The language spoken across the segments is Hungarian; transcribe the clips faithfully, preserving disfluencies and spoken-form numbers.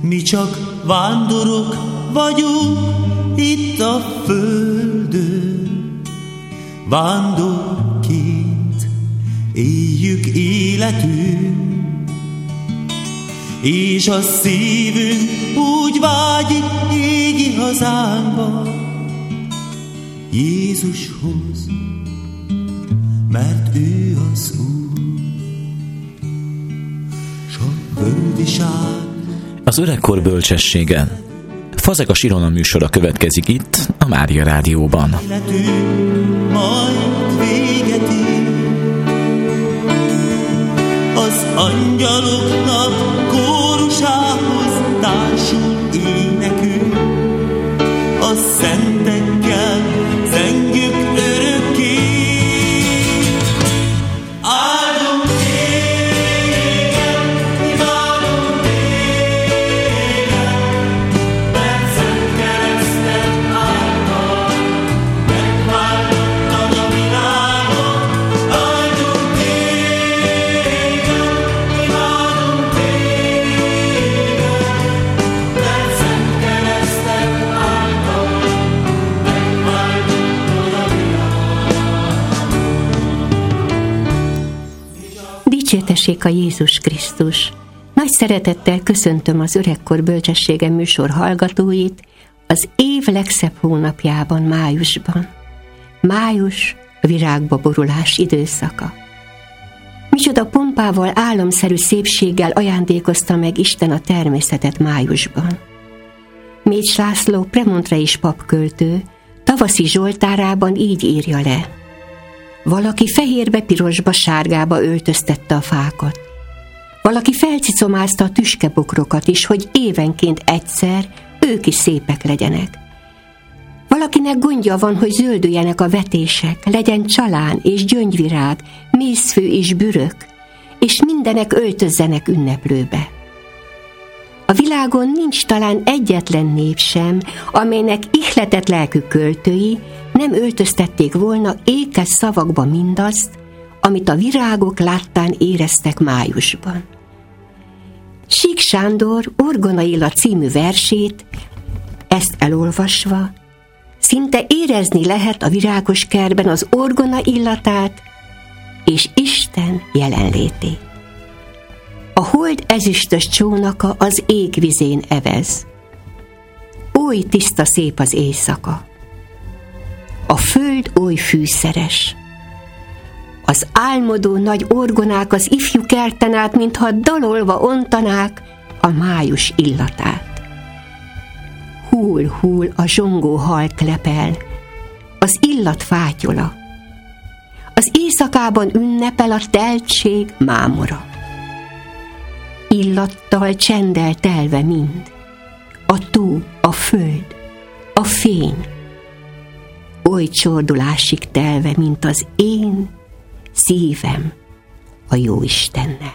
Mi csak vándorok vagyunk itt a földön, vándorként éljük életünk, és a szívünk úgy vágyik égi hazánkba, Jézushoz, mert ő az Úr. Sok földiság. Az öregkor bölcsessége. Fazekas Ilona műsora következik itt, a Mária Rádióban. Életünk majd véget ér, az angyaloknak kórusához társul énekünk, a szentekkel zengjük örökké. Áldunk téged, imádunk téged, mert szent kereszted által megváltottad a világot. Áldunk téged, imádunk téged, mert szent kereszted által megváltottad a világot. Dicsértessék a Jézus Krisztus! Nagy szeretettel köszöntöm az Öregkor Bölcsessége műsor hallgatóit az év legszebb hónapjában, májusban. Május a virágba borulás időszaka. Micsoda pompával, álomszerű szépséggel ajándékozta meg Isten a természetet májusban. Mécs László premontrei papköltő tavaszi zsoltárában így írja le: valaki fehérbe, pirosba, sárgába öltöztette a fákat. Valaki felcicomázta a tüskebokrokat is, hogy évenként egyszer ők is szépek legyenek. Valakinek gondja van, hogy zöldüljenek a vetések, legyen csalán és gyöngyvirág, mészfő és bürök, és mindenek öltözzenek ünneplőbe. A világon nincs talán egyetlen nép sem, amelynek ihletett lelkű költői nem öltöztették volna ékes szavakba mindazt, amit a virágok láttán éreztek májusban. Sík Sándor Orgona Illa című versét, ezt elolvasva, szinte érezni lehet a virágos kertben az orgona illatát és Isten jelenlétét. A hold ezüstös csónaka az égvizén evez. Oly tiszta szép az éjszaka. A föld oly fűszeres. Az álmodó nagy orgonák az ifjú kerten át, mintha dalolva ontanák a május illatát. Hull-hull a zsongó halklepel, az illat fátyola. Az éjszakában ünnepel a teltség mámora. Illattal, csenddel telve mind, a tó, a föld, a fény, oly csordulásig telve, mint az én szívem a Jóistennel.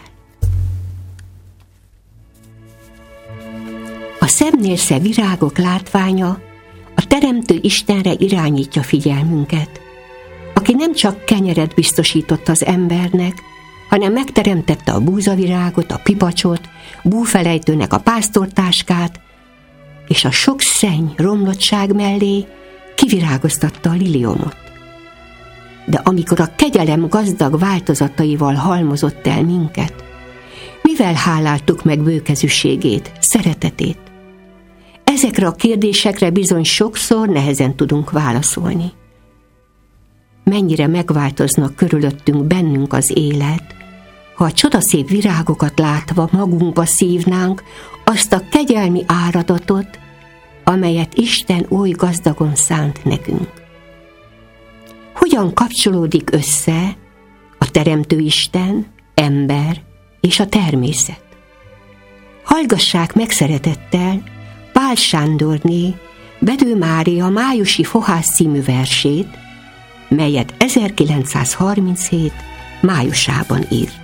A szebbnél szebb virágok látványa a Teremtő Istenre irányítja figyelmünket, aki nem csak kenyeret biztosított az embernek, hanem megteremtette a búzavirágot, a pipacsot, búfelejtőnek a pásztortáskát, és a sok szenny, romlottság mellé kivirágoztatta a liliomot. De amikor a kegyelem gazdag változataival halmozott el minket, mivel háláltuk meg bőkezűségét, szeretetét? Ezekre a kérdésekre bizony sokszor nehezen tudunk válaszolni. Mennyire megváltoznak körülöttünk bennünk az élet, ha a csodaszép virágokat látva magunkba szívnánk azt a kegyelmi áradatot, amelyet Isten oly gazdagon szánt nekünk. Hogyan kapcsolódik össze a Teremtő Isten, ember és a természet? Hallgassák meg szeretettel Pál Sándorné Bedő Mária májusi fohász című versét, melyet ezerkilencszázharminchét májusában írt.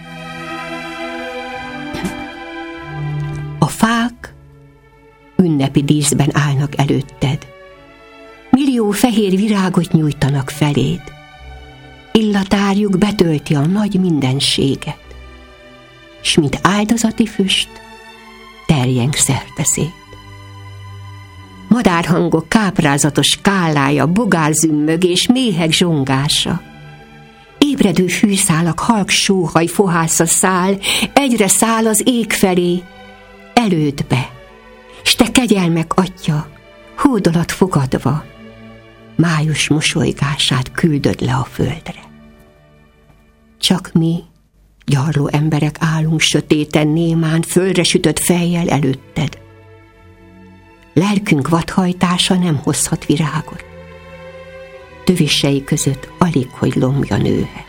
A fák ünnepi díszben állnak előtted, millió fehér virágot nyújtanak feléd, illatárjuk betölti a nagy mindenséget, s mint áldozati füst, te terjeng szerteszét. Madárhangok káprázatos kálája, bogárzümmög és méhek zsongása. Ébredő fűszálak halk sóhaj fohásza száll, egyre száll az ég felé, elődbe, s te kegyelmek atya, hódolat fogadva, május mosolygását küldöd le a földre. Csak mi, gyarló emberek állunk sötéten némán, földre sütött fejjel előtted. Lelkünk vadhajtása nem hozhat virágot. Tövisei között alig, hogy lombja nőhet.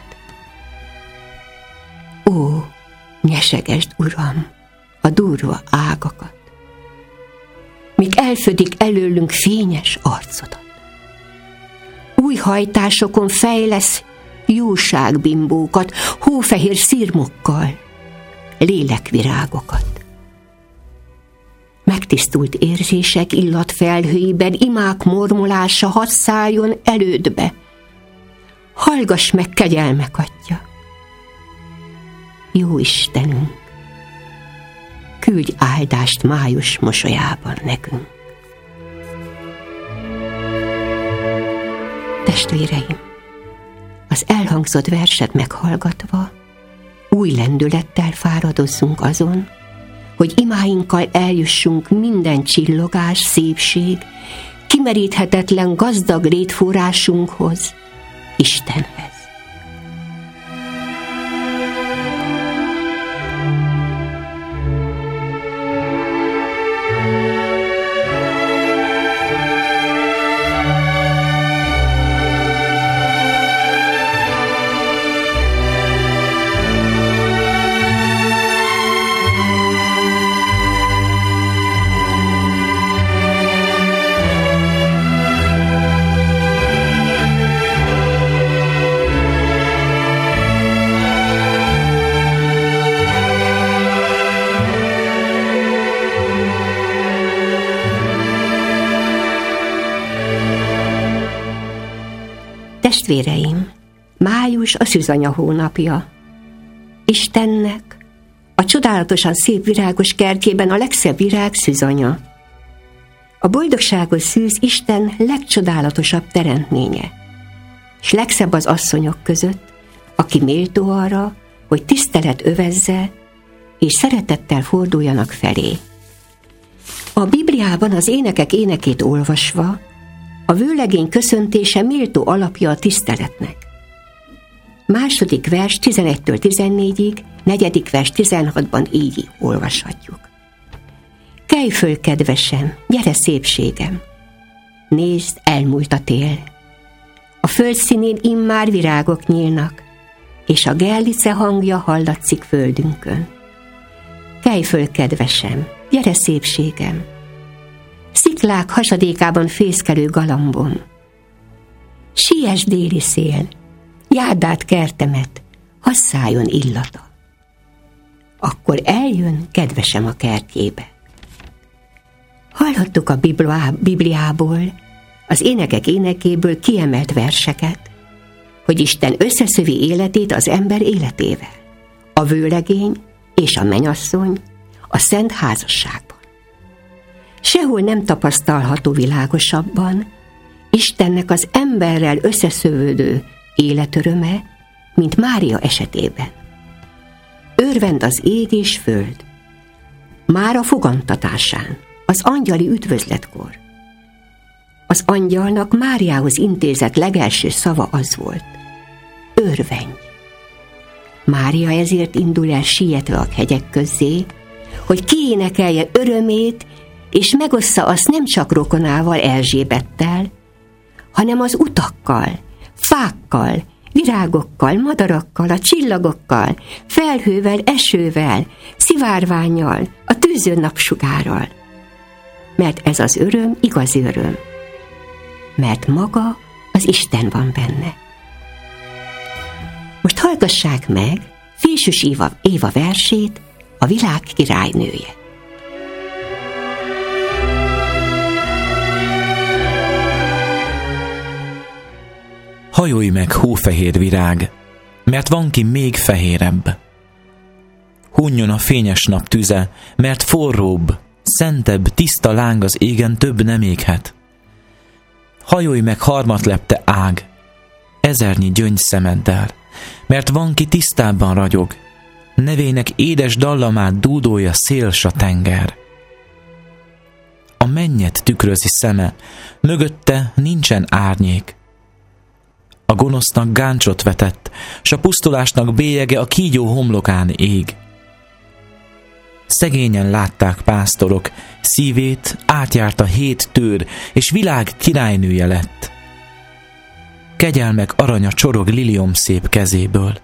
Ó, nyesegesd, Uram, a durva ágakat, míg elfödik előlünk fényes arcodat. Új hajtásokon fejlesz jóságbimbókat, hófehér szirmokkal, lélekvirágokat. Megtisztult érzések illatfelhőiben imák mormolása hadd szálljon elődbe. Hallgass meg, kegyelmek atya! Jó Istenünk, küldj áldást május mosolyában nekünk. Testvéreim, az elhangzott verset meghallgatva új lendülettel fáradozzunk azon, hogy imáinkkal eljussunk minden csillogás, szépség, kimeríthetetlen gazdag létforrásunkhoz, Istenhez. Testvéreim, május a szűzanya hónapja. Istennek a csodálatosan szép virágos kertjében a legszebb virág szűzanya. A boldogságos szűz Isten legcsodálatosabb teremtménye, s legszebb az asszonyok között, aki méltó arra, hogy tisztelet övezze, és szeretettel forduljanak felé. A Bibliában az énekek énekét olvasva, a vőlegény köszöntése méltó alapja a tiszteletnek. Második vers tizenegytől tizennégyig, negyedik vers tizenhatban így olvashatjuk. Kelj föl, kedvesem, gyere szépségem! Nézd, elmúlt a tél. A föld színén immár virágok nyílnak, és a gerlice hangja hallatszik földünkön. Kelj föl, kedvesem, gyere szépségem! Sziklák hasadékában fészkelő galambom. Siess déli szél, járd át kertemet, hadd szálljon illata. Akkor eljön kedvesem a kertjébe. Hallhattuk a Bibliából, az énekek énekéből kiemelt verseket, hogy Isten összeszövi életét az ember életével, a vőlegény és a mennyasszony a szent házasságban. Sehol nem tapasztalható világosabban Istennek az emberrel összeszövődő életöröme, mint Mária esetében. Örvend az ég és föld, már a fogantatásán, az angyali üdvözletkor. Az angyalnak Máriához intézett legelső szava az volt: örvendj! Mária ezért indul el sietve a hegyek közzé, hogy kiénekelje örömét, és megossza azt nem csak rokonával, Erzsébettel, hanem az utakkal, fákkal, virágokkal, madarakkal, a csillagokkal, felhővel, esővel, szivárvánnyal, a tűző napsugárral. Mert ez az öröm igazi öröm. Mert maga az Isten van benne. Most hallgassák meg Fésűs Éva, Éva versét, a világ királynője. Hajolj meg, hófehér virág, mert van ki még fehérebb. Hunjon a fényes nap tüze, mert forróbb, szentebb, tiszta láng az égen több nem éghet. Hajolj meg harmatlepte ág, ezernyi gyöngy szemeddel, mert van, ki tisztábban ragyog, nevének édes dallamát dúdolja szél s a tenger. A mennyet tükrözi szeme, mögötte nincsen árnyék. A gonosznak gáncsot vetett, s a pusztulásnak bélyege a kígyó homlokán ég. Szegényen látták pásztorok, szívét átjárta hét tőr, és világ királynője lett. Kegyelmek aranya csorog liliom szép kezéből.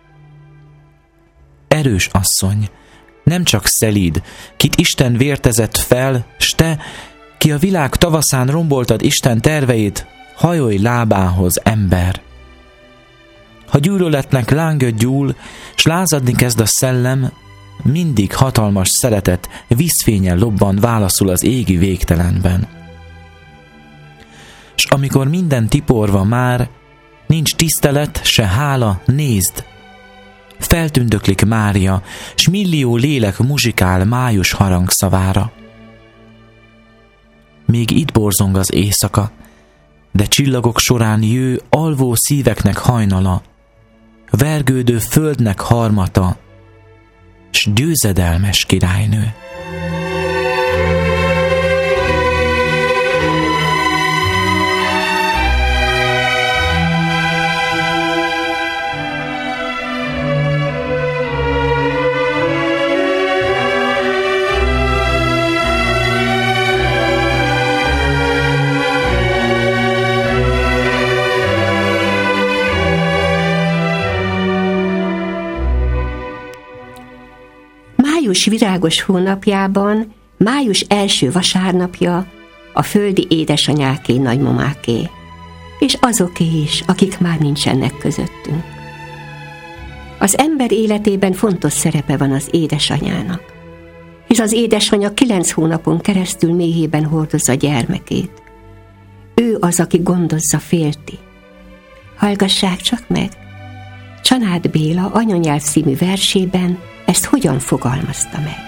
Erős asszony, nem csak szelíd, kit Isten vértezett fel, s te, ki a világ tavaszán romboltad Isten terveit, hajolj lábához, ember. Ha gyűlöletnek lánga gyúl, s lázadni kezd a szellem, mindig hatalmas szeretet vízfényen lobban válaszul az égi végtelenben. S amikor minden tiporva már, nincs tisztelet, se hála, nézd! Feltündöklik Mária, s millió lélek muzsikál május harangszavára. Még itt borzong az éjszaka, de csillagok során jő alvó szíveknek hajnala, vergődő földnek harmata, s győzedelmes királynő. Május virágos hónapjában, május első vasárnapja a földi édesanyáké, nagymamáké, és azoké is, akik már nincsenek közöttünk. Az ember életében fontos szerepe van az édesanyának, hisz az édesanya kilenc hónapon keresztül méhében hordozza gyermekét. Ő az, aki gondozza, félti. Hallgassák csak meg! Csanád Béla Anyanyelv című versében ezt hogyan fogalmazta meg?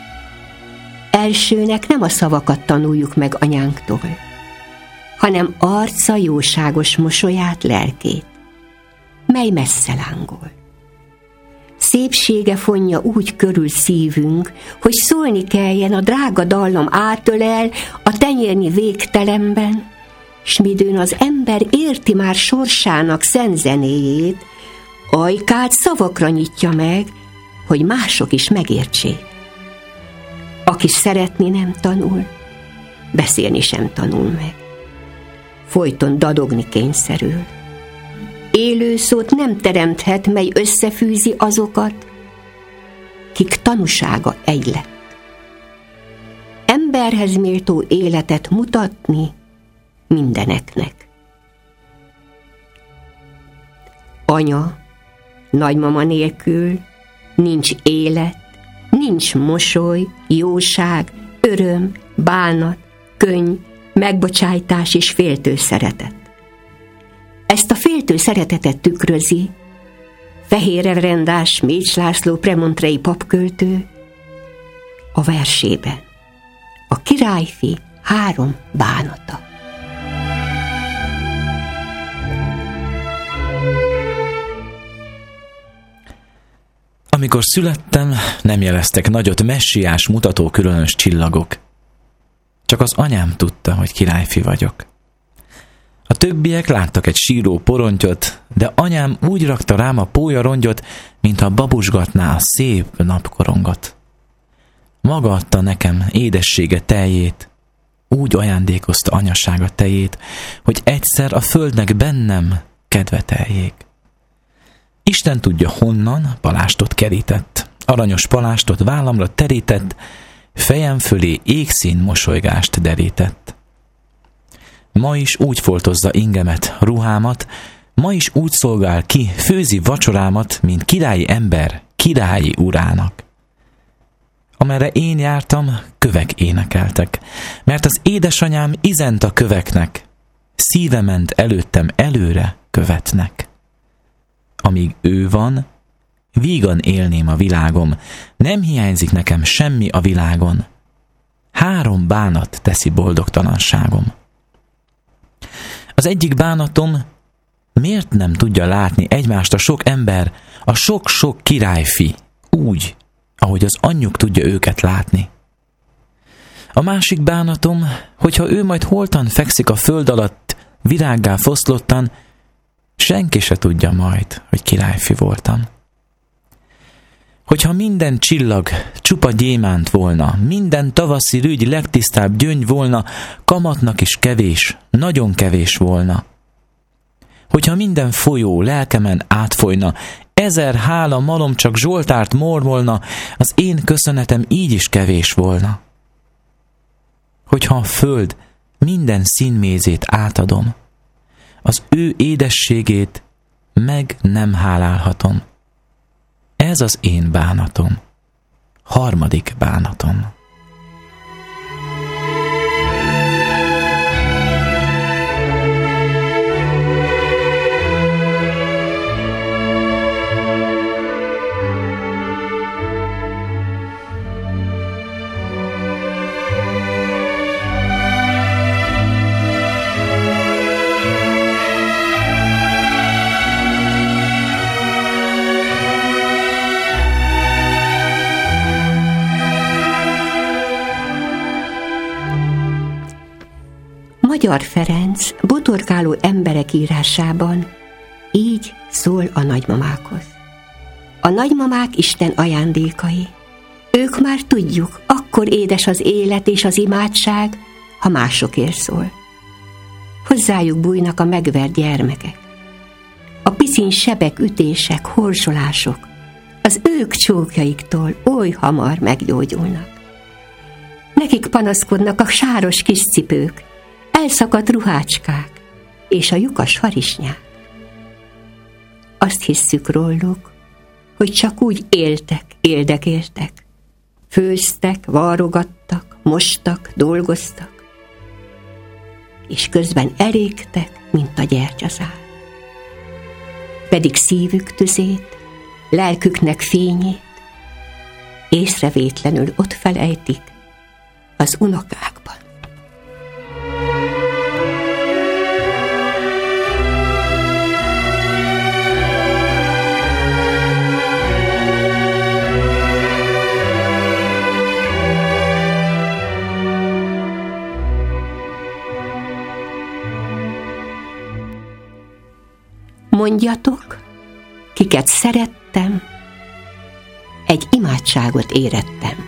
Elsőnek nem a szavakat tanuljuk meg anyánktól, hanem arca jóságos mosolyát, lelkét, mely messze lángol. Szépsége fonja úgy körül szívünk, hogy szólni kelljen, a drága dallam átölel a tenyérnyi végtelenben, s midőn az ember érti már sorsának szent zenéjét, ajkát szavakra nyitja meg, hogy mások is megértsék. Aki szeretni nem tanul, beszélni sem tanul meg. Folyton dadogni kényszerül. Élő szót nem teremthet, mely összefűzi azokat, kik tanúsága egy lett. Emberhez méltó életet mutatni mindeneknek. Anya, nagymama nélkül nincs élet, nincs mosoly, jóság, öröm, bánat, könny, megbocsájtás és féltő szeretet. Ezt a féltő szeretetet tükrözi Fehér reverendás Mécs László premontrei papköltő a versében. A királyfi három bánata. Amikor születtem, nem jeleztek nagyot messiás mutató különös csillagok. Csak az anyám tudta, hogy királyfi vagyok. A többiek láttak egy síró porontyot, de anyám úgy rakta rám a pólyarongyot, mintha babusgatná a szép napkorongot. Maga adta nekem édessége teljét, úgy ajándékozta anyasága tejét, hogy egyszer a földnek bennem kedve teljék. Isten tudja honnan palástot kerített, aranyos palástot vállamra terített, fejem fölé égszín mosolygást derített. Ma is úgy foltozza ingemet, ruhámat, ma is úgy szolgál ki, főzi vacsorámat, mint királyi ember királyi urának. Amerre én jártam, kövek énekeltek, mert az édesanyám izent a köveknek, szíve ment előttem előre követnek. Amíg ő van, vígan élném a világom, nem hiányzik nekem semmi a világon. Három bánat teszi boldogtalanságom. Az egyik bánatom, miért nem tudja látni egymást a sok ember, a sok-sok királyfi, úgy, ahogy az anyjuk tudja őket látni. A másik bánatom, hogyha ő majd holtan fekszik a föld alatt, virággá foszlottan, senki se tudja majd, hogy királyfi voltam. Hogyha minden csillag csupa gyémánt volna, minden tavaszi rügy legtisztább gyöngy volna, kamatnak is kevés, nagyon kevés volna. Hogyha minden folyó lelkemen átfolyna, ezer hála malom csak Zsoltárt mormolna, az én köszönetem így is kevés volna. Hogyha a föld minden színmézét átadom, az ő édességét meg nem hálálhatom. Ez az én bánatom, harmadik bánatom. Magyar Ferenc botorkáló emberek írásában így szól a nagymamákhoz. A nagymamák Isten ajándékai. Ők már tudjuk, akkor édes az élet és az imádság, ha másokért szól. Hozzájuk bújnak a megvert gyermekek. A piszin sebek, ütések, horzsolások az ők csókjaiktól oly hamar meggyógyulnak. Nekik panaszkodnak a sáros kis cipők, elszakadt ruhácskák és a lyukas harisnyák. Azt hisszük róluk, hogy csak úgy éltek, éldekértek. Főztek, varrogattak, mostak, dolgoztak, és közben elégtek, mint a gyertyaszál. Pedig szívük tüzét, lelküknek fényét észrevétlenül ott felejtik az unokákban. Mondjatok, kiket szerettem, egy imádságot érettem.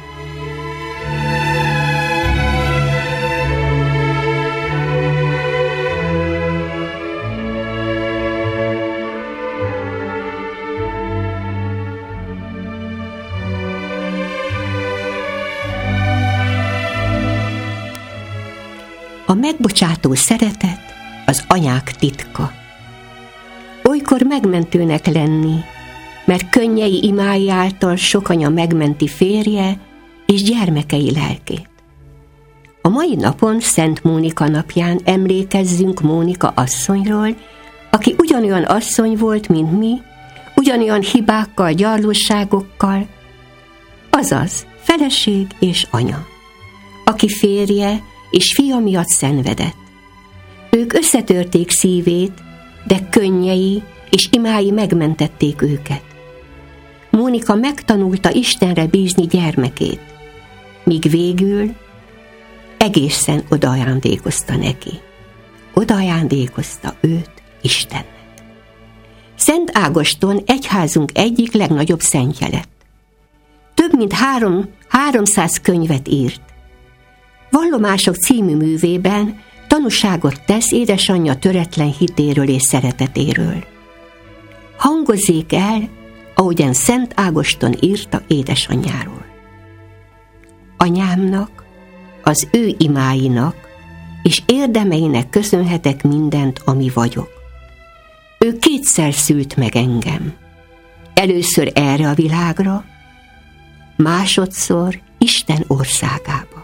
A megbocsátó szeretet az anyák titka. Olykor megmentőnek lenni, mert könnyei imái által sok anya megmenti férje és gyermekei lelkét. A mai napon Szent Mónika napján emlékezzünk Mónika asszonyról, aki ugyanolyan asszony volt, mint mi, ugyanolyan hibákkal, gyarlóságokkal, azaz feleség és anya, aki férje és fia miatt szenvedett. Ők összetörték szívét, de könnyei és imái megmentették őket. Mónika megtanulta Istenre bízni gyermekét, míg végül egészen odaajándékozta neki. Odaajándékozta őt Istennek. Szent Ágoston egyházunk egyik legnagyobb szentje lett. Több mint három, háromszáz könyvet írt. Vallomások című művében tanúságot tesz édesanyja töretlen hitéről és szeretetéről. Hangozzék el, ahogyan Szent Ágoston írta édesanyjáról. Anyámnak, az ő imáinak és érdemeinek köszönhetek mindent, ami vagyok. Ő kétszer szült meg engem. Először erre a világra, másodszor Isten országába.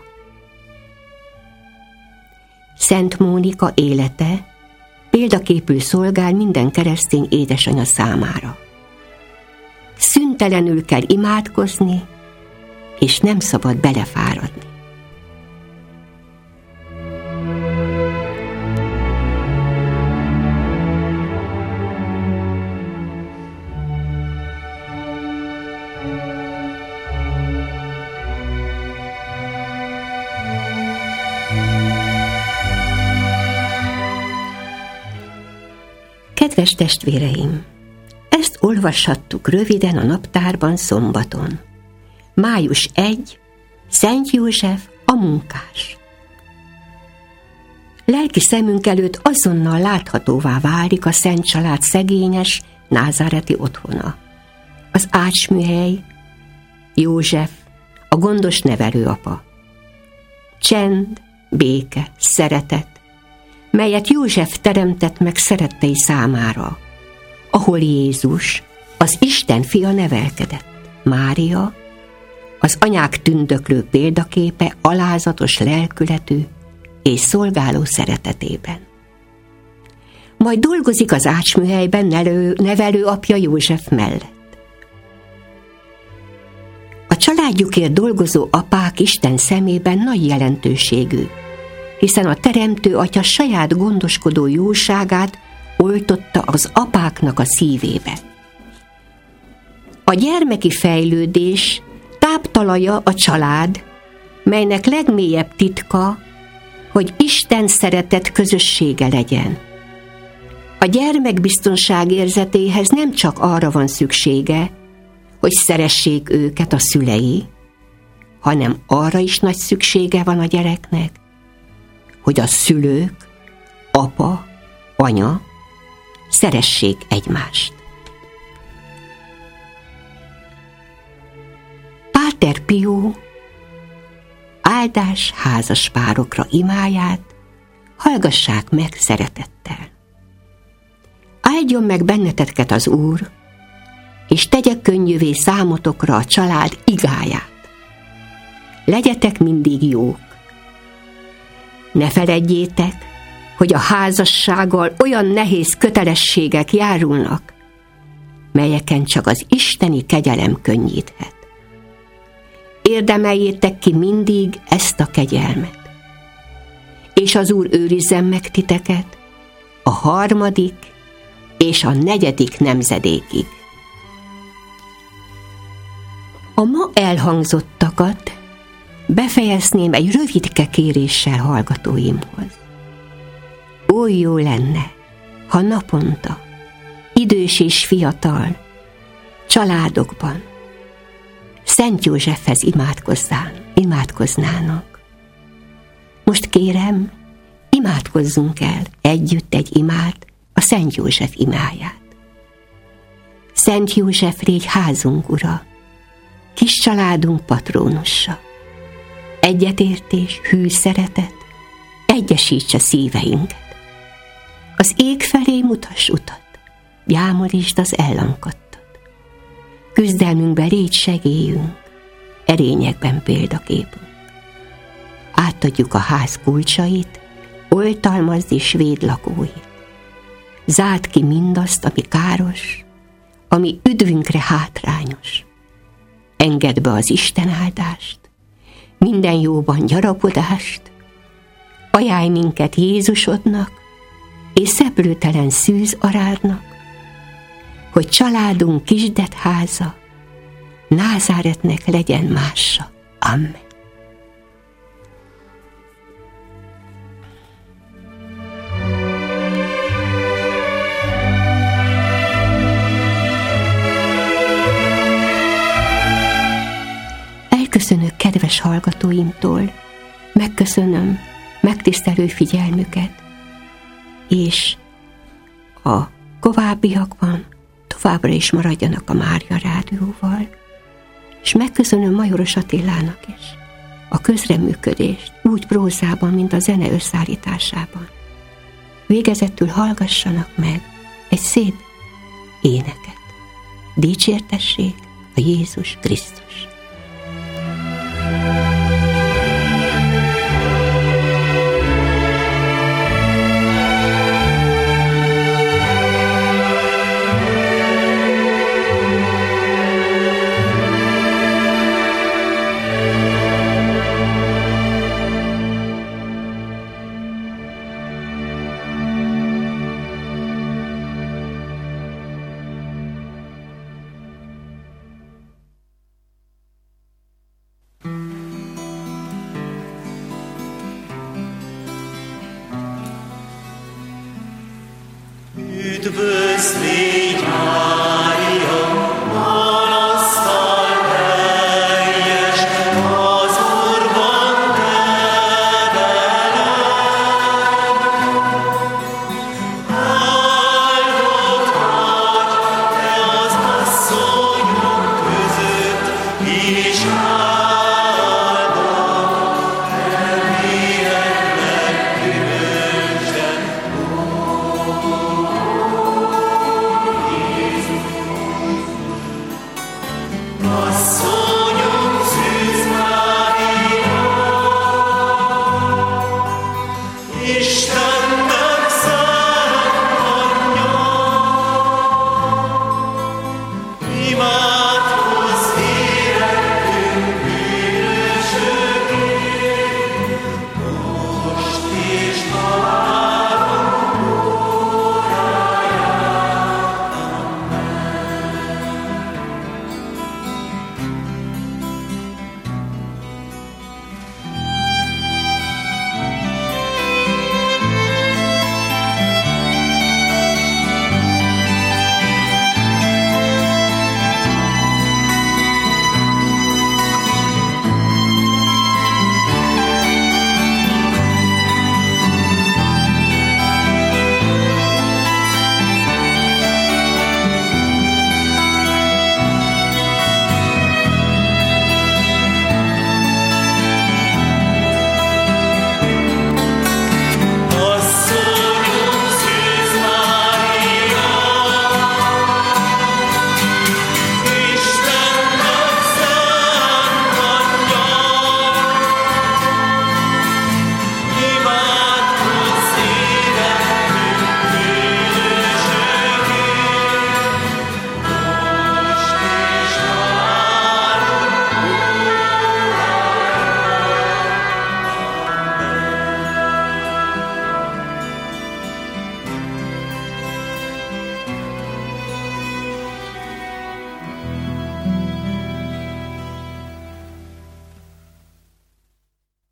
Szent Mónika élete példaképül szolgál minden keresztény édesanya számára. szüntelenül kell imádkozni, és nem szabad belefáradni. Kedves testvéreim! Ezt olvashattuk röviden a naptárban szombaton. május elseje, Szent József a munkás. Lelki szemünk előtt azonnal láthatóvá válik a Szent Család szegényes, názáreti otthona. Az ácsműhely, József, a gondos nevelőapa. Csend, béke, szeretet, melyet József teremtett meg szerettei számára, ahol Jézus, az Isten fia nevelkedett. Mária, az anyák tündöklő példaképe alázatos lelkületű és szolgáló szeretetében. Majd dolgozik az ácsműhelyben nevelő apja József mellett. A családjukért dolgozó apák Isten szemében nagy jelentőségű, hiszen a teremtő atya saját gondoskodó jóságát oltotta az apáknak a szívébe. A gyermeki fejlődés táptalaja a család, melynek legmélyebb titka, hogy Isten szeretet közössége legyen. A gyermek biztonság érzetéhez nem csak arra van szüksége, hogy szeressék őket a szülei, hanem arra is nagy szüksége van a gyereknek, hogy a szülők, apa, anya szeressék egymást. Páter Pio áldás házaspárokra imáját hallgassák meg szeretettel. Áldjon meg benneteket az Úr, és tegye könnyűvé számotokra a család igáját. Legyetek mindig jók. Ne feledjétek, hogy a házassággal olyan nehéz kötelességek járulnak, melyeken csak az isteni kegyelem könnyíthet. Érdemeljétek ki mindig ezt a kegyelmet, és az Úr őrizzen meg titeket a harmadik és a negyedik nemzedékig. A ma elhangzottakat befejezném egy rövidke kéréssel hallgatóimhoz. Oly jó lenne, ha naponta, idős és fiatal, családokban Szent Józsefhez imádkoznának. Most kérem, imádkozzunk el együtt egy imát, a Szent József imáját. Szent József, légy házunk ura, kis családunk patrónusa. Egyetértés, hű szeretet egyesítse szíveinket. Az ég felé mutass utat, gyámolítsd az ellankadtat. Küzdelmünkben légy segélyünk, erényekben példaképünk. Átadjuk a ház kulcsait, oltalmazd és védd lakóit. Zárd ki mindazt, ami káros, ami üdvünkre hátrányos. Engedd be az Isten áldást, minden jóban gyarapodást, ajánlj minket Jézusodnak és szeplőtelen szűz arádnak, hogy családunk kisdet háza Názáretnek legyen mássa. Amen. Elköszönök kedves hallgatóimtól, megköszönöm megtisztelő figyelmüket, és a továbbiakban továbbra is maradjanak a Mária Rádióval, és megköszönöm Majoros Attilának is a közreműködést, úgy prózában, mint a zene összeállításában. Végezetül hallgassanak meg egy szép éneket. Dicsértessék a Jézus Krisztus! ég.